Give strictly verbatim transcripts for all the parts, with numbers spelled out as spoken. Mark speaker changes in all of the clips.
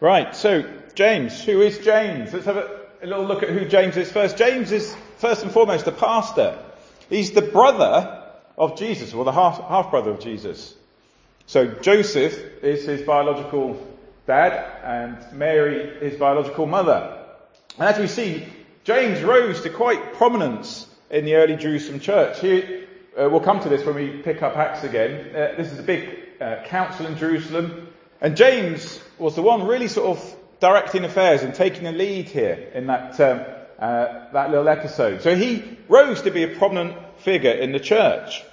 Speaker 1: Right, so James. Who is James? Let's have a, a little look at who James is first. James is first and foremost a pastor. He's the brother of Jesus, or the half, half brother of Jesus. So Joseph is his biological dad and Mary his biological mother. And as we see, James rose to quite prominence in the early Jerusalem church. Here, uh, we'll come to this when we pick up Acts again. Uh, this is a big uh, council in Jerusalem. And James was the one really sort of directing affairs and taking the lead here in that um, uh, that little episode. So he rose to be a prominent figure in the church.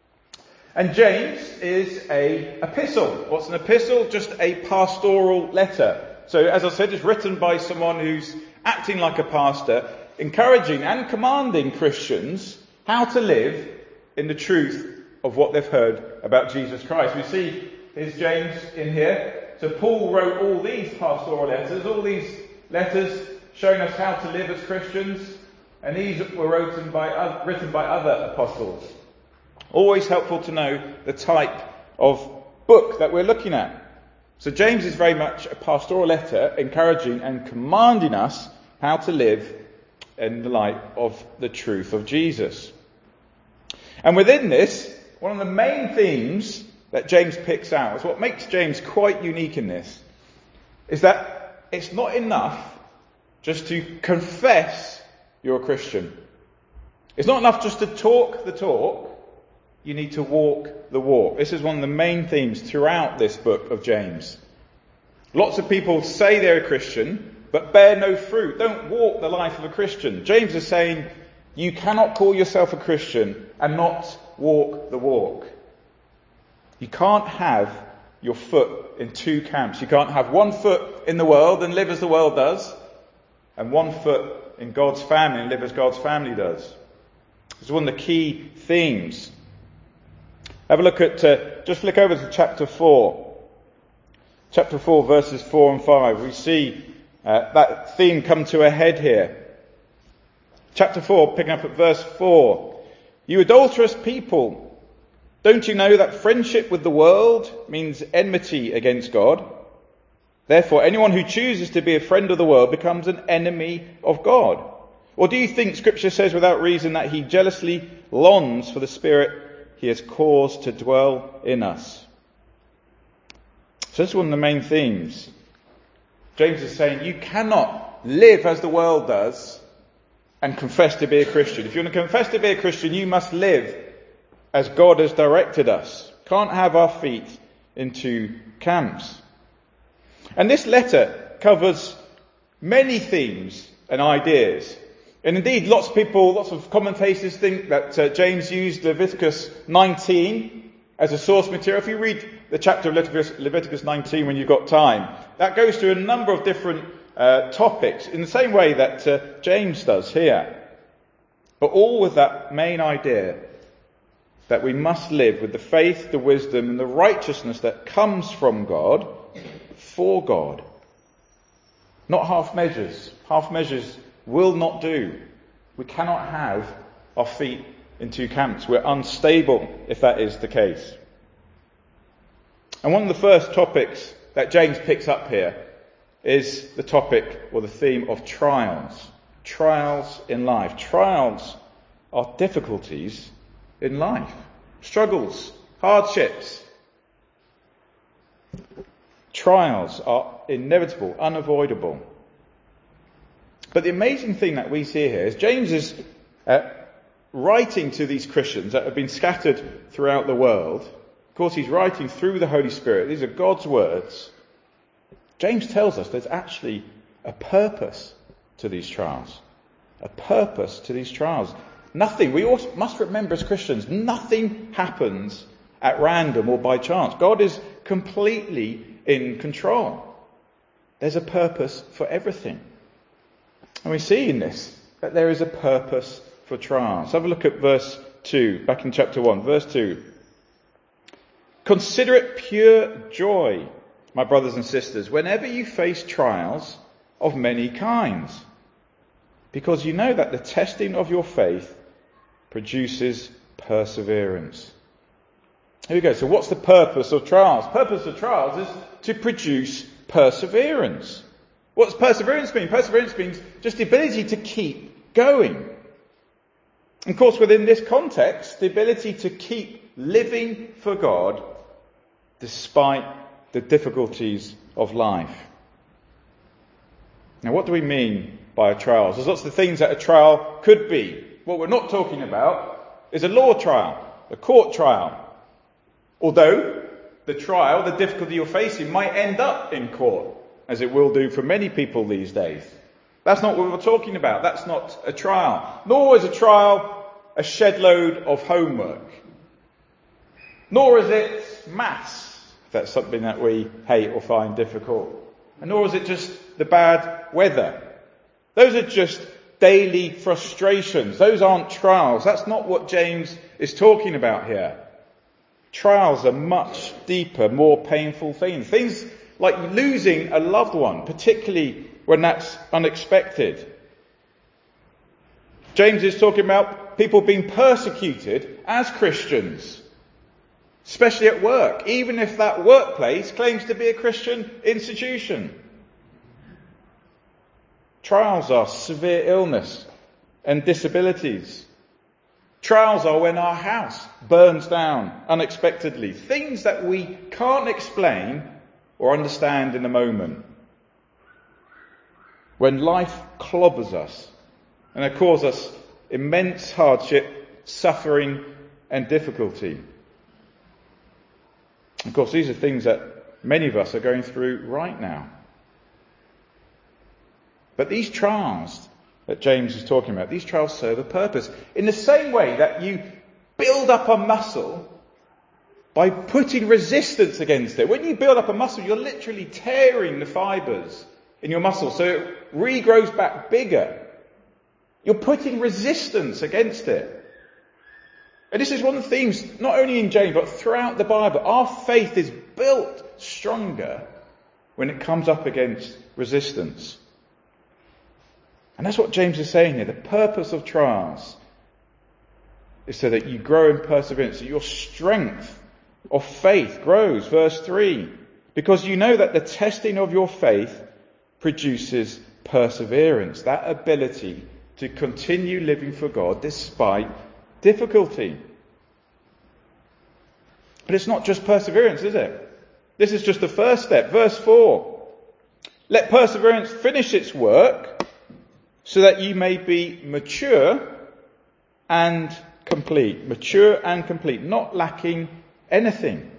Speaker 1: And James is a epistle. What's an epistle? Just a pastoral letter. So as I said, it's written by someone who's acting like a pastor, encouraging and commanding Christians how to live in the truth of what they've heard about Jesus Christ. We see here's James in here. So Paul wrote all these pastoral letters, all these letters showing us how to live as Christians, and these were written by, written by other apostles. Always helpful to know the type of book that we're looking at. So James is very much a pastoral letter encouraging and commanding us how to live in the light of the truth of Jesus. And within this, one of the main themes that James picks out, is what makes James quite unique in this, is that it's not enough just to confess you're a Christian. It's not enough just to talk the talk. You need to walk the walk. This is one of the main themes throughout this book of James. Lots of people say they're a Christian, but bear no fruit. Don't walk the life of a Christian. James is saying you cannot call yourself a Christian and not walk the walk. You can't have your foot in two camps. You can't have one foot in the world and live as the world does, and one foot in God's family and live as God's family does. This is one of the key themes. Have a look at, uh, just flick over to chapter four. Chapter four, verses four and five. We see uh, that theme come to a head here. Chapter four, picking up at verse four. You adulterous people, don't you know that friendship with the world means enmity against God? Therefore, anyone who chooses to be a friend of the world becomes an enemy of God. Or do you think Scripture says without reason that he jealously longs for the Spirit he has caused to dwell in us? So this is one of the main themes. James is saying you cannot live as the world does and confess to be a Christian. If you want to confess to be a Christian, you must live as God has directed us. Can't have our feet into camps. And this letter covers many themes and ideas. And indeed, lots of people, lots of commentators think that uh, James used Leviticus nineteen as a source material. If you read the chapter of Leviticus, Leviticus nineteen when you've got time, that goes through a number of different uh, topics in the same way that uh, James does here. But all with that main idea that we must live with the faith, the wisdom, and the righteousness that comes from God, for God. Not half measures. Half measures will not do. We cannot have our feet in two camps. We're unstable if that is the case. And one of the first topics that James picks up here is the topic or the theme of trials. Trials in life. Trials are difficulties in life. Struggles, hardships. Trials are inevitable, unavoidable. But the amazing thing that we see here is James is uh, writing to these Christians that have been scattered throughout the world. Of course, he's writing through the Holy Spirit. These are God's words. James tells us there's actually a purpose to these trials. A purpose to these trials. Nothing, we also must remember as Christians, nothing happens at random or by chance. God is completely in control. There's a purpose for everything. And we see in this that there is a purpose for trials. Have a look at verse two, back in chapter one, verse two. Consider it pure joy, my brothers and sisters, whenever you face trials of many kinds, because you know that the testing of your faith produces perseverance. Here we go. So what's the purpose of trials? Purpose of trials is to produce perseverance. What does perseverance mean? Perseverance means just the ability to keep going. Of course, within this context, the ability to keep living for God despite the difficulties of life. Now, what do we mean by a trial? There's lots of things that a trial could be. What we're not talking about is a law trial, a court trial. Although the trial, the difficulty you're facing, might end up in court, as it will do for many people these days. That's not what we're talking about. That's not a trial. Nor is a trial a shed load of homework. Nor is it maths, if that's something that we hate or find difficult. And nor is it just the bad weather. Those are just daily frustrations. Those aren't trials. That's not what James is talking about here. Trials are much deeper, more painful things. Things like losing a loved one, particularly when that's unexpected. James is talking about people being persecuted as Christians, especially at work, even if that workplace claims to be a Christian institution. Trials are severe illness and disabilities. Trials are when our house burns down unexpectedly. Things that we can't explain or understand in a moment. When life clobbers us and it causes us immense hardship, suffering and difficulty. Of course, these are things that many of us are going through right now. But these trials that James is talking about, these trials serve a purpose. In the same way that you build up a muscle by putting resistance against it. When you build up a muscle, you're literally tearing the fibres in your muscle so it regrows back bigger. You're putting resistance against it. And this is one of the themes, not only in James, but throughout the Bible. Our faith is built stronger when it comes up against resistance. And that's what James is saying here. The purpose of trials is so that you grow in perseverance, that your strength of faith grows. Verse three, because you know that the testing of your faith produces perseverance, that ability to continue living for God despite difficulty. But it's not just perseverance, is it? This is just the first step. Verse four, let perseverance finish its work so that you may be mature and complete. Mature and complete, not lacking anything.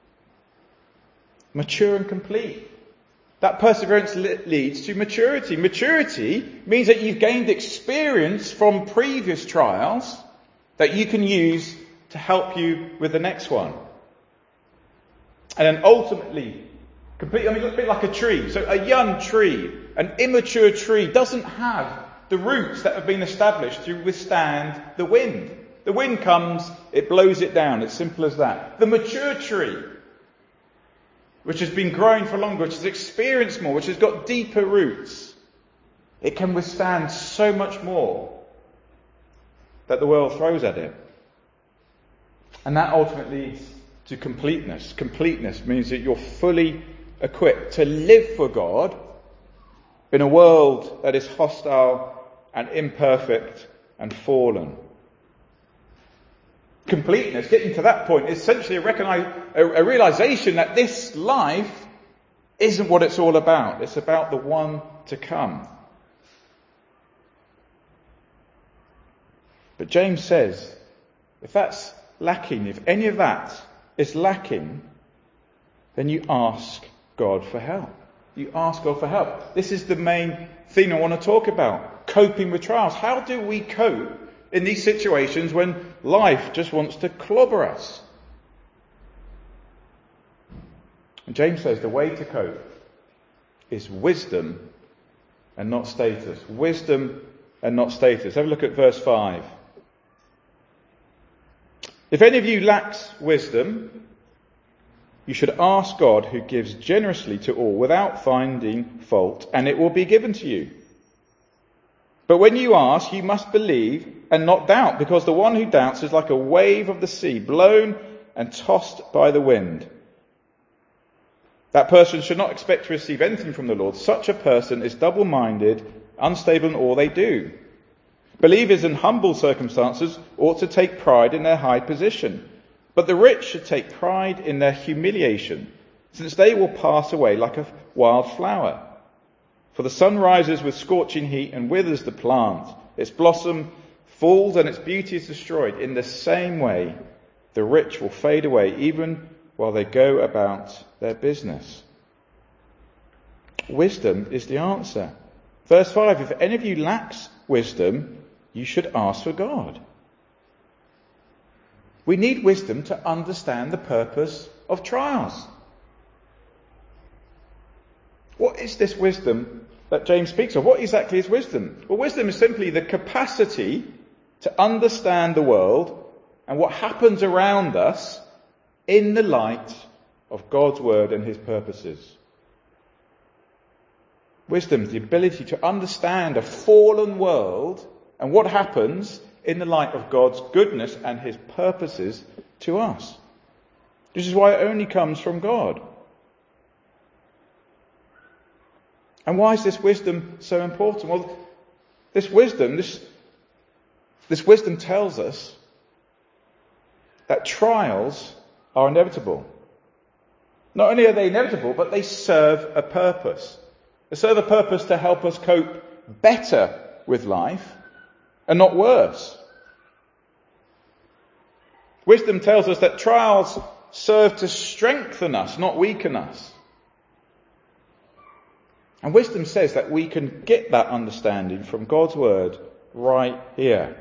Speaker 1: Mature and complete. That perseverance leads to maturity. Maturity means that you've gained experience from previous trials that you can use to help you with the next one. And then ultimately, complete, I mean, it's a bit like a tree. So a young tree, an immature tree, doesn't have the roots that have been established to withstand the wind. The wind comes, it blows it down. It's simple as that. The mature tree, which has been growing for longer, which has experienced more, which has got deeper roots, it can withstand so much more that the world throws at it. And that ultimately leads to completeness. Completeness means that you're fully equipped to live for God in a world that is hostile and imperfect and fallen. Completeness, getting to that point, is essentially a, recognize, a, a realization that this life isn't what it's all about. It's about the one to come. But James says, if that's lacking, if any of that is lacking, then you ask God for help. You ask God for help. This is the main thing I want to talk about. Coping with trials. How do we cope in these situations when life just wants to clobber us? And James says the way to cope is wisdom and not status. Wisdom and not status. Have a look at verse five. If any of you lacks wisdom, you should ask God, who gives generously to all without finding fault, and it will be given to you. But when you ask, you must believe and not doubt, because the one who doubts is like a wave of the sea, blown and tossed by the wind. That person should not expect to receive anything from the Lord. Such a person is double-minded, unstable in all they do. Believers in humble circumstances ought to take pride in their high position, but the rich should take pride in their humiliation, since they will pass away like a wild flower. For the sun rises with scorching heat and withers the plant. Its blossom falls and its beauty is destroyed. In the same way, the rich will fade away even while they go about their business. Wisdom is the answer. Verse five, if any of you lacks wisdom, you should ask for God. We need wisdom to understand the purpose of trials. What is this wisdom that James speaks of? What exactly is wisdom? Well, wisdom is simply the capacity to understand the world and what happens around us in the light of God's word and his purposes. Wisdom is the ability to understand a fallen world and what happens in the light of God's goodness and his purposes to us. This is why it only comes from God. And why is this wisdom so important? Well, this wisdom, this, this wisdom tells us that trials are inevitable. Not only are they inevitable, but they serve a purpose. They serve a purpose to help us cope better with life and not worse. Wisdom tells us that trials serve to strengthen us, not weaken us. And wisdom says that we can get that understanding from God's word right here.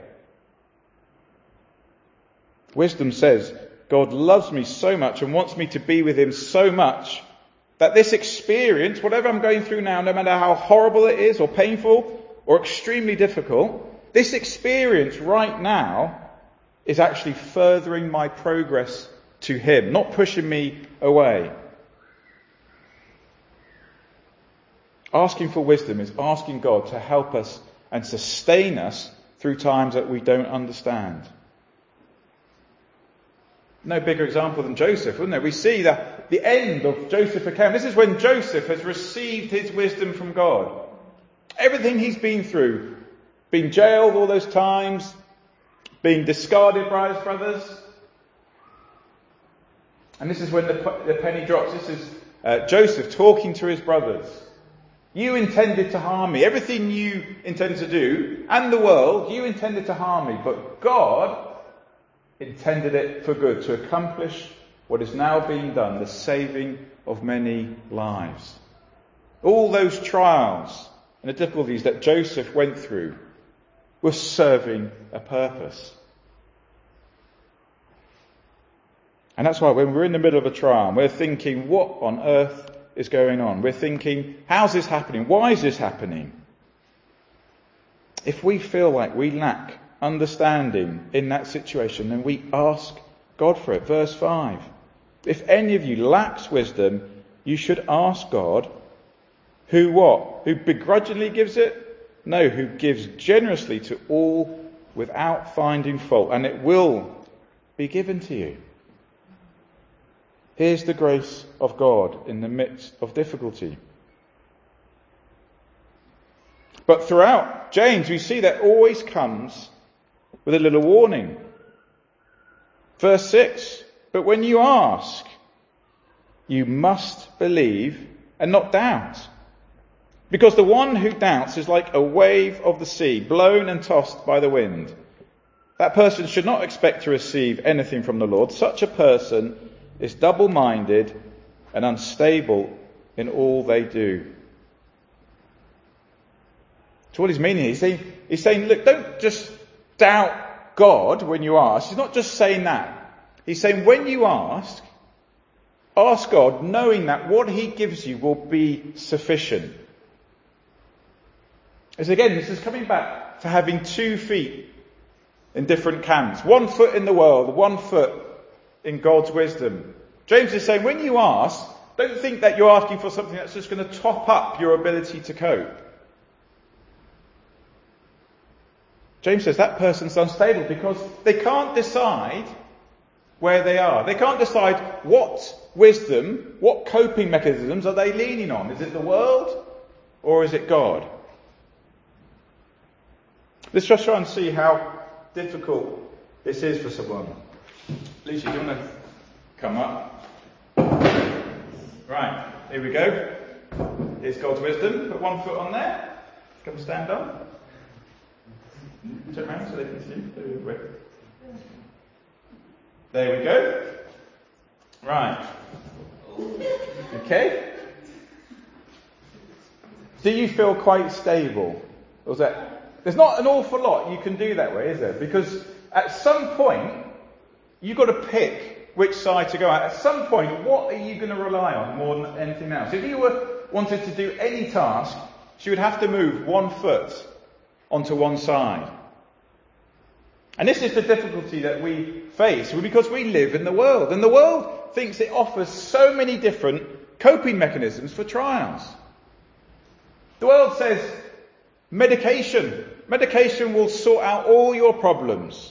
Speaker 1: Wisdom says, God loves me so much and wants me to be with him so much that this experience, whatever I'm going through now, no matter how horrible it is or painful or extremely difficult, this experience right now is actually furthering my progress to him, not pushing me away. Asking for wisdom is asking God to help us and sustain us through times that we don't understand. No bigger example than Joseph, wouldn't there? We see that the end of Joseph's account. This is when Joseph has received his wisdom from God. Everything he's been through, being jailed all those times, being discarded by his brothers. And this is when the, the penny drops. This is uh, Joseph talking to his brothers. You intended to harm me. Everything you intended to do, and the world, you intended to harm me. But God intended it for good, to accomplish what is now being done, the saving of many lives. All those trials and the difficulties that Joseph went through were serving a purpose. And that's why when we're in the middle of a trial, we're thinking, what on earth is going on? We're thinking, how's this happening? Why is this happening? If we feel like we lack understanding in that situation, then we ask God for it. Verse five. If any of you lacks wisdom, you should ask God, who what? Who begrudgingly gives it? No, who gives generously to all without finding fault, and it will be given to you. Here's the grace of God in the midst of difficulty. But throughout James, we see that always comes with a little warning. Verse six, but when you ask, you must believe and not doubt. Because the one who doubts is like a wave of the sea, blown and tossed by the wind. That person should not expect to receive anything from the Lord. Such a person is double-minded and unstable in all they do. So what he's meaning, he's saying, he's saying, look, don't just doubt God when you ask. He's not just saying that. He's saying when you ask, ask God knowing that what he gives you will be sufficient. As again, this is coming back to having two feet in different camps. One foot in the world, one foot in God's wisdom. James is saying when you ask, don't think that you're asking for something that's just going to top up your ability to cope. James says that person's unstable because they can't decide where they are. They can't decide what wisdom, what coping mechanisms are they leaning on. Is it the world or is it God? Let's just try and see how difficult this is for someone. Lucy, do you want to come up? Right, here we go. Here's God's wisdom. Put one foot on there. Come stand on. Turn around so they can see you. There we go. There we go. Right. Okay. Do you feel quite stable? Or is that... There's not an awful lot you can do that way, is there? Because at some point, you've got to pick which side to go at. At some point, what are you going to rely on more than anything else? If you were wanted to do any task, you would have to move one foot onto one side. And this is the difficulty that we face, because we live in the world. And the world thinks it offers so many different coping mechanisms for trials. The world says, medication. Medication will sort out all your problems.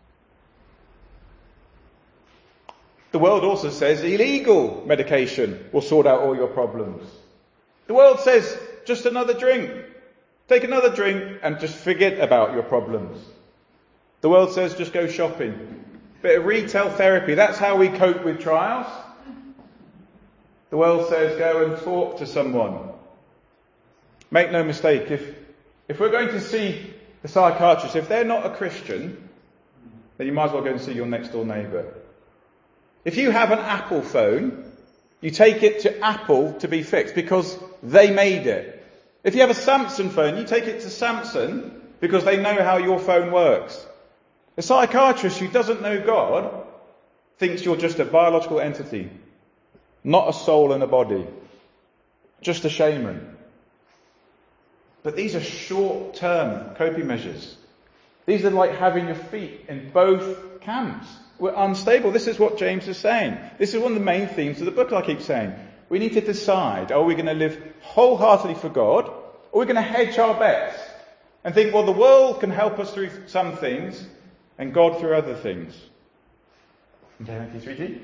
Speaker 1: The world also says illegal medication will sort out all your problems. The world says just another drink. Take another drink and just forget about your problems. The world says just go shopping. Bit of retail therapy. That's how we cope with trials. The world says go and talk to someone. Make no mistake, if If we're going to see the psychiatrist, if they're not a Christian, then you might as well go and see your next door neighbour. If you have an Apple phone, you take it to Apple to be fixed because they made it. If you have a Samsung phone, you take it to Samsung because they know how your phone works. A psychiatrist who doesn't know God thinks you're just a biological entity, not a soul and a body, just a shaman. But these are short-term coping measures. These are like having your feet in both camps. We're unstable. This is what James is saying. This is one of the main themes of the book, I keep saying. We need to decide, are we going to live wholeheartedly for God, or are we going to hedge our bets and think, well, the world can help us through some things and God through other things? Okay, thank you, sweetie.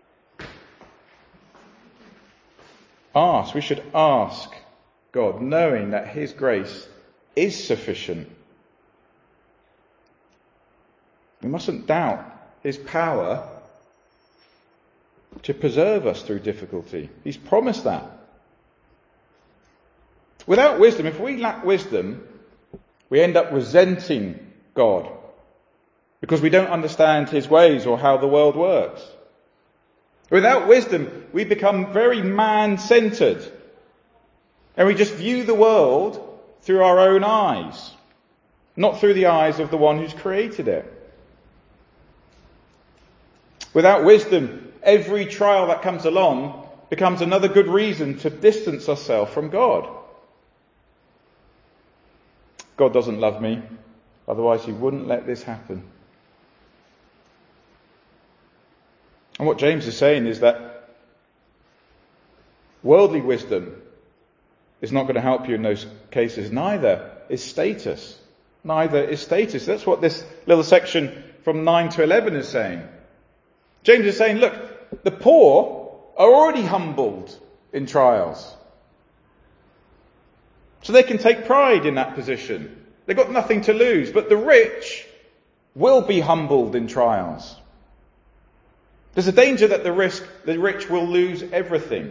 Speaker 1: Ask. We should ask God, knowing that His grace is sufficient. We mustn't doubt His power to preserve us through difficulty. He's promised that. Without wisdom, if we lack wisdom, we end up resenting God because we don't understand His ways or how the world works. Without wisdom, we become very man-centered. And we just view the world through our own eyes, not through the eyes of the one who's created it. Without wisdom, every trial that comes along becomes another good reason to distance ourselves from God. God doesn't love me, otherwise He wouldn't let this happen. And what James is saying is that worldly wisdom is not going to help you in those cases. Neither is status. Neither is status. That's what this little section from nine to eleven is saying. James is saying, look, the poor are already humbled in trials. So they can take pride in that position. They've got nothing to lose. But the rich will be humbled in trials. There's a danger that the risk, the rich will lose everything.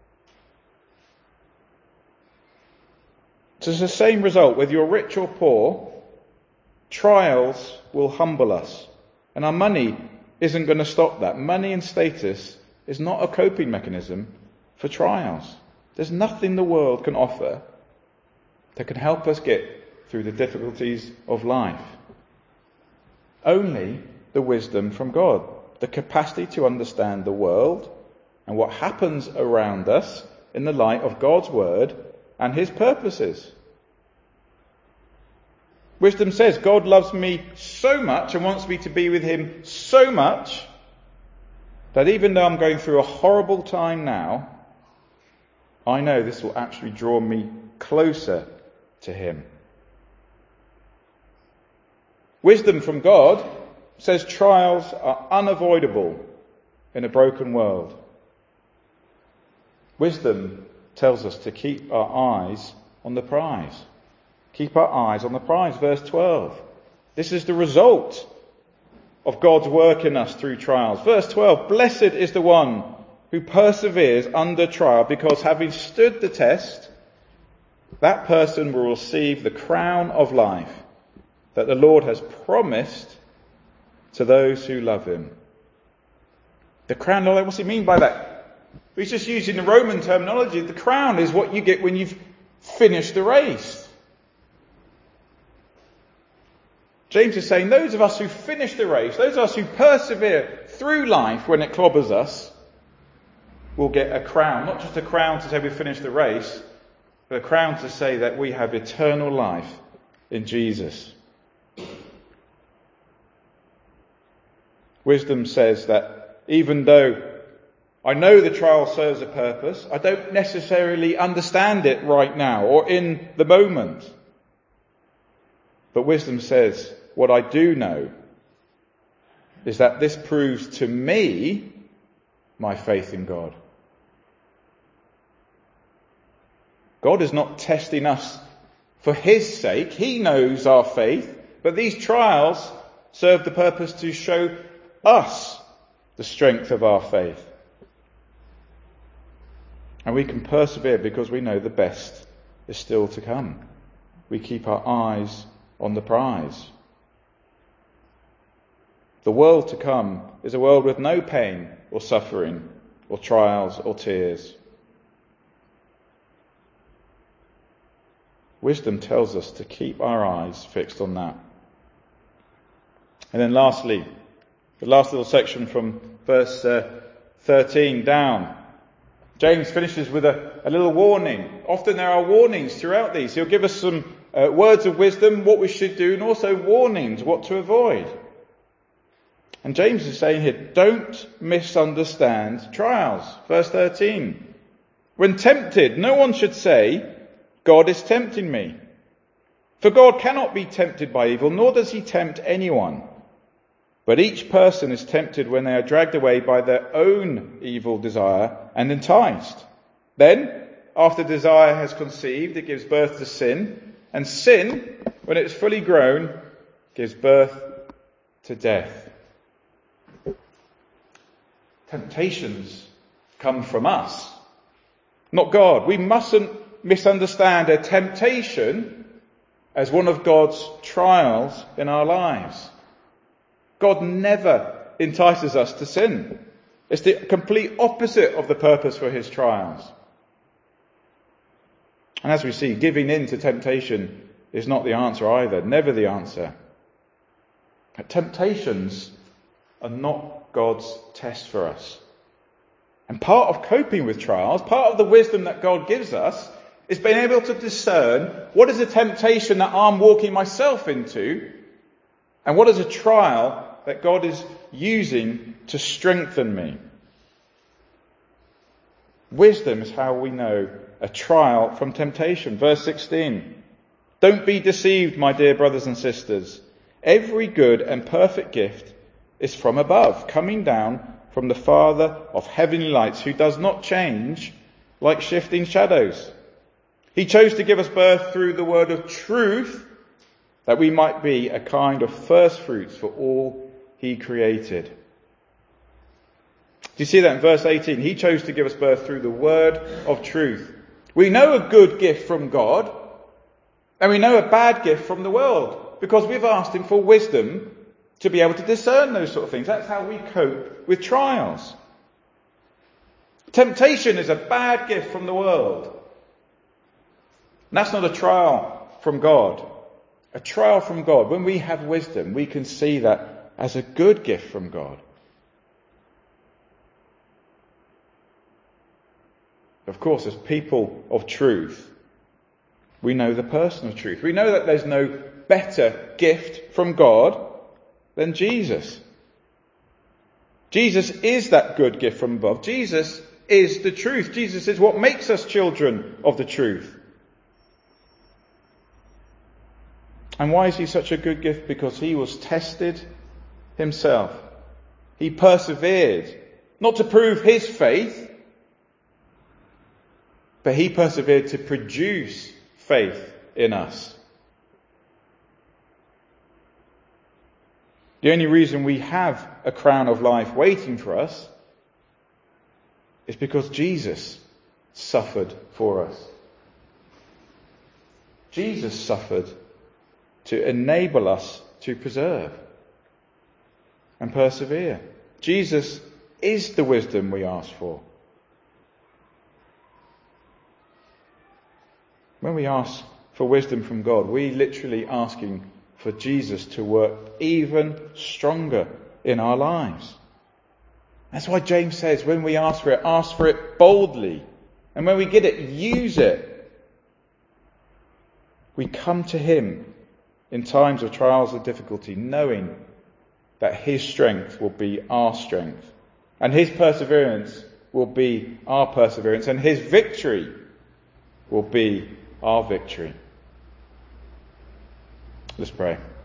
Speaker 1: So it's the same result, whether you're rich or poor, trials will humble us. And our money isn't going to stop that. Money and status is not a coping mechanism for trials. There's nothing the world can offer that can help us get through the difficulties of life. Only the wisdom from God, the capacity to understand the world and what happens around us in the light of God's word and His purposes. Wisdom says, God loves me so much and wants me to be with Him so much that even though I'm going through a horrible time now, I know this will actually draw me closer to Him. Wisdom from God says trials are unavoidable in a broken world. Wisdom tells us to keep our eyes on the prize. Keep our eyes on the prize. Verse twelve. This is the result of God's work in us through trials. Verse twelve. Blessed is the one who perseveres under trial, because having stood the test, that person will receive the crown of life that the Lord has promised to those who love him. The crown of life, what's he mean by that? He's just using the Roman terminology. The crown is what you get when you've finished the race. James is saying those of us who finish the race, those of us who persevere through life when it clobbers us, will get a crown. Not just a crown to say we finished the race, but a crown to say that we have eternal life in Jesus. Wisdom says that even though I know the trial serves a purpose, I don't necessarily understand it right now or in the moment. But wisdom says, what I do know is that this proves to me my faith in God. God is not testing us for his sake. He knows our faith. But these trials serve the purpose to show us the strength of our faith. And we can persevere because we know the best is still to come. We keep our eyes on the prize. The world to come is a world with no pain or suffering or trials or tears. Wisdom tells us to keep our eyes fixed on that. And then lastly, the last little section from verse uh, thirteen down. James finishes with a, a little warning. Often there are warnings throughout these. He'll give us some uh, words of wisdom, what we should do, and also warnings, what to avoid. And James is saying here, don't misunderstand trials. Verse thirteen. When tempted, no one should say, God is tempting me. For God cannot be tempted by evil, nor does he tempt anyone. But each person is tempted when they are dragged away by their own evil desire and enticed. Then, after desire has conceived, it gives birth to sin. And sin, when it is fully grown, gives birth to death. Temptations come from us, not God. We mustn't misunderstand a temptation as one of God's trials in our lives. God never entices us to sin. It's the complete opposite of the purpose for his trials. And as we see, giving in to temptation is not the answer either, never the answer. But temptations are not God's test for us. And part of coping with trials, part of the wisdom that God gives us, is being able to discern what is a temptation that I'm walking myself into, and what is a trial that God is using to strengthen me. Wisdom is how we know a trial from temptation. Verse sixteen. Don't be deceived, my dear brothers and sisters. Every good and perfect gift is from above, coming down from the Father of heavenly lights, who does not change like shifting shadows. He chose to give us birth through the word of truth, that we might be a kind of first fruits for all he created. Do you see that in verse eighteen? He chose to give us birth through the word of truth. We know a good gift from God, and we know a bad gift from the world, because we've asked him for wisdom to be able to discern those sort of things. That's how we cope with trials. Temptation is a bad gift from the world. And that's not a trial from God. A trial from God. When we have wisdom, we can see that as a good gift from God. Of course, as people of truth, we know the person of truth. We know that there's no better gift from God than Jesus. Jesus is that good gift from above. Jesus is the truth. Jesus is what makes us children of the truth. And why is he such a good gift? Because he was tested himself. He persevered, not to prove his faith, but he persevered to produce faith in us. The only reason we have a crown of life waiting for us is because Jesus suffered for us. Jesus suffered to enable us to persevere and persevere. Jesus is the wisdom we ask for. When we ask for wisdom from God, we literally asking for Jesus to work even stronger in our lives. That's why James says when we ask for it, ask for it boldly. And when we get it, use it. We come to him in times of trials and difficulty, knowing that his strength will be our strength, and his perseverance will be our perseverance, and his victory will be our victory. Let's pray.